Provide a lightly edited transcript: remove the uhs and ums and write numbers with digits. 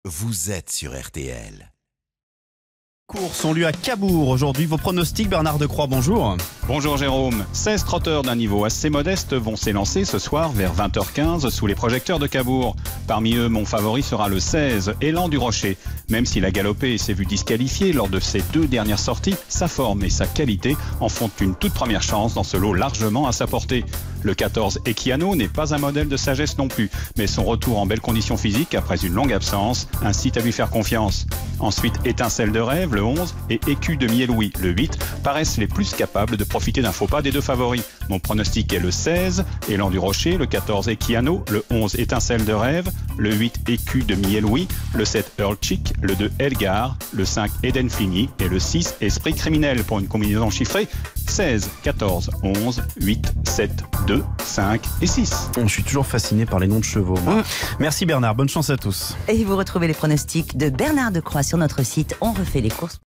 vous êtes sur RTL. Courses ont lieu à Cabourg aujourd'hui. Vos pronostics, Bernard Decroix, bonjour. Bonjour Jérôme. 16 trotteurs d'un niveau assez modeste vont s'élancer ce soir vers 20h15 sous les projecteurs de Cabourg. Parmi eux, mon favori sera le 16, Élan du Rocher. Même s'il a galopé et s'est vu disqualifié lors de ses 2 dernières sorties, sa forme et sa qualité en font une toute première chance dans ce lot largement à sa portée. Le 14, Equiano, n'est pas un modèle de sagesse non plus, mais son retour en belle condition physique après une longue absence incite à lui faire confiance. Ensuite, Étincelle de Rêve, le 11, et Écu de Mieloui, le 8, paraissent les plus capables de profiter d'un faux pas des 2 favoris. Mon pronostic est le 16, Élan du Rocher, le 14, Equiano, le 11, Étincelle de Rêve, le 8, Écu de Mieloui, le 7, Earl Chick, le 2, Elgar, le 5, Eden Fini et le 6, Esprit Criminel pour une combinaison chiffrée 16, 14, 11, 8, 7, 2, 5 et 6. Je suis toujours fasciné par les noms de chevaux. Merci Bernard, bonne chance à tous. Et vous retrouvez les pronostics de Bernard Decroix sur notre site. On refait les courses.